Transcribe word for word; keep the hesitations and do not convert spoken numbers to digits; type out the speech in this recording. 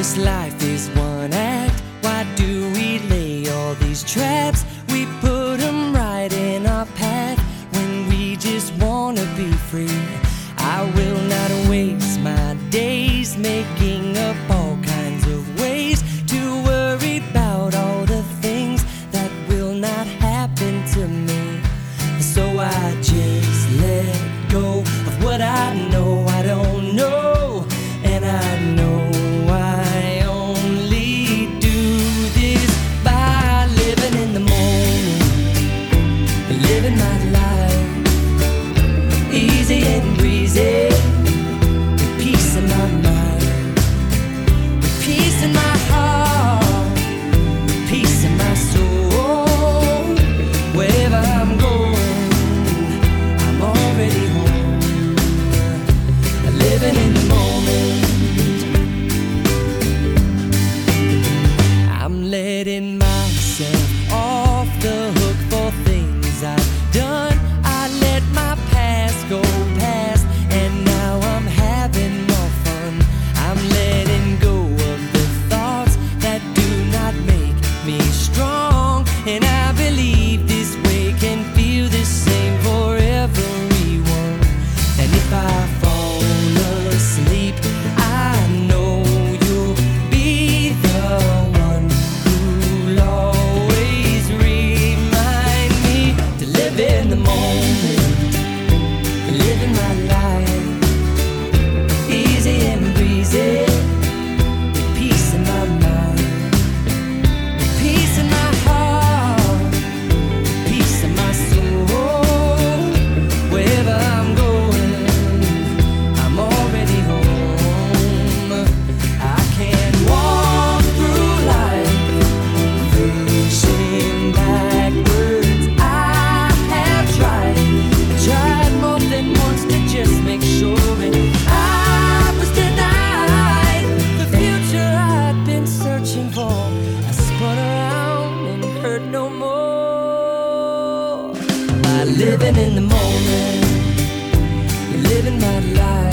This life is one act. Why do we lay all these traps? We put them right in our path when we just wanna be free. I will not waste my days making up all kinds of ways to worry about all the things that will not happen to me. So I just let go of what I know I don't know, and I know I only do this by living in the moment, living my life easy and breezy, with peace in my mind, with peace in my heart, peace in my soul. Wherever I'm going, I'm already home, living in the moment. I'm letting myself off the hook for things I've done. I let my past go past, and now I'm having more fun. I'm letting go of the thoughts that do not make me strong, and I believe this way can feel the same for everyone. And if I fall asleep, I know you'll be the one who'll always remind me to live in the moment, living my life easy and breezy, with peace in my mind, with peace in my heart, peace in my soul. Wherever I'm going, I'm already home. I can't walk through life facing backwards. I have tried, tried more than once to just make sure, and I was denied the future I'd been searching for. I spun around and hurt no more by living in the moment, living my life